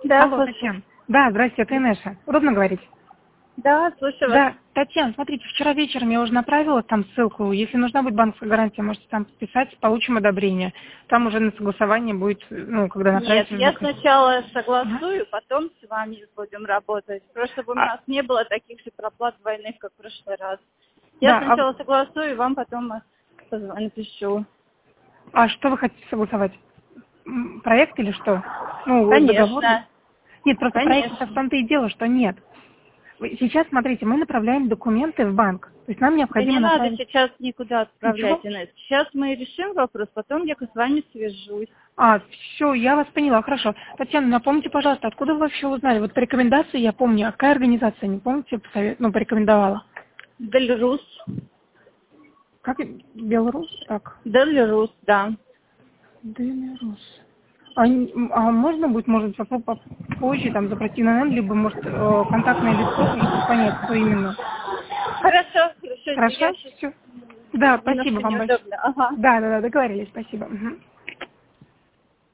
Да, Алло, слушаю. Татьяна. Да, здрасте, это Инесса. Удобно говорить? Да, слушаю вас. Да, Татьяна, смотрите, вчера вечером я уже направила там ссылку. Если нужна будет банковская гарантия, можете там писать, получим одобрение. Там уже на согласование будет, ну, когда Нет, направите я заказ. сначала Ага. согласую, потом с вами будем работать. Просто чтобы у А, нас не было таких же проплат двойных, как в прошлый раз. Я да, сначала согласую, вам потом напишу. а что вы хотите согласовать? Проект или что? Ну, договор? Конечно, Нет, просто проекта в конечно. том-то и дело, что нет. Сейчас, смотрите, мы направляем документы в банк. То есть нам Да не необходимо надо направить... сейчас никуда Ничего? отправлять, Инесс. Сейчас мы решим вопрос, потом я с вами свяжусь. А, все, я вас поняла, хорошо. Татьяна, напомните, пожалуйста, откуда вы вообще узнали? Вот по рекомендации я помню, а какая организация, не помните, порекомендовала? Белорус. Как? Белорус? Так, Белорус, да. Белорус. А можно будет, может, попозже, там, за противный номер, либо, может, контактное лицо, тоже, чтобы понять, кто именно? Хорошо, хорошо, я Хорошо? сейчас Все. Да, спасибо немножко вам большое. неудобно. Ага. Да, договорились, спасибо. Мгм.